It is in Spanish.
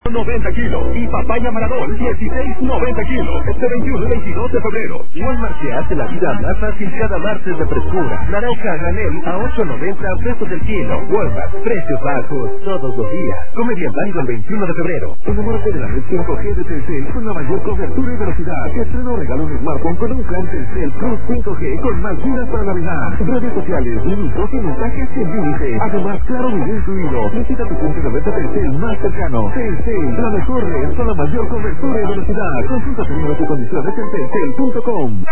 90 kilos y papaya Maradol 16.90 kilos. Este 21 y 22 de febrero. Walmart te hace la vida más fácil cada martes de frescura. Naranja a granel a 8.90 pesos el kilo. Walmart, precios bajos todos los días. Come bien válido el 21 de febrero. Enamórate de la red 5G de Telcel con la mayor cobertura y velocidad. Estreno o regalo un smartphone con un plan Telcel Plus 5G con más gigas para navegar. Redes sociales, minutos y mensajes sin límite. Además, claro video incluido. Visita tu punto de venta Telcel más cercano. Telcel, la mejor red con la mayor cobertura y velocidad. Consulta términos y condiciones en telcel.com.